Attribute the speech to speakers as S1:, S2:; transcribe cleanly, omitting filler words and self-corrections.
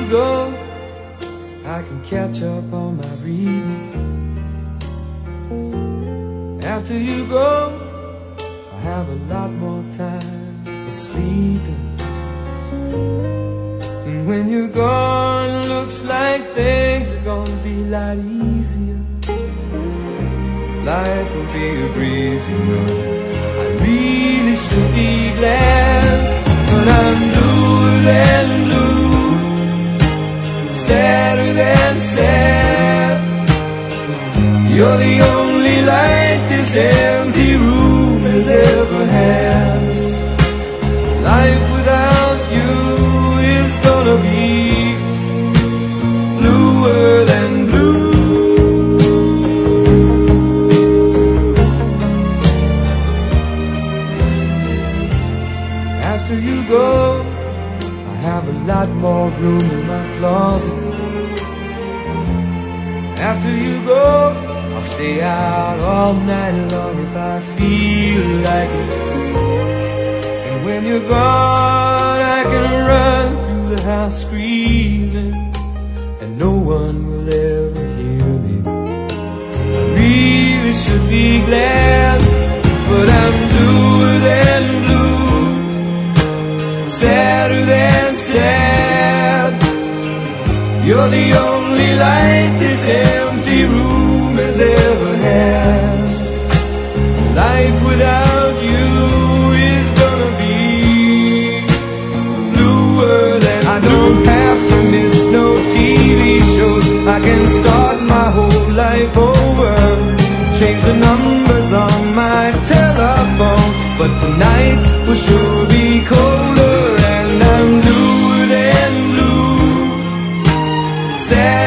S1: go, I can catch up on my reading. After you go, I have a lot more time for sleeping. And when you're gone, looks like things are gonna be a lot easier. Life will be a breeze, you know. I really should be glad, but I'm bluer than blue, sadder than sad. You're the only light this empty room has ever had. Life without you is gonna be bluer than blue. After you go, I have a lot more room in my closet. After you go, I'll stay out all night long if I feel like it. And when you're gone, I can run through the house screaming, and no one will ever hear me. I really should be glad, but I'm bluer than blue, sadder than sad. You're the only light this empty room has ever had. Life without you is gonna be bluer than blue. I don't have to miss no TV shows. I can start my whole life over, change the numbers on my telephone, but tonight will sure be colder. And I'm bluer than blue, sad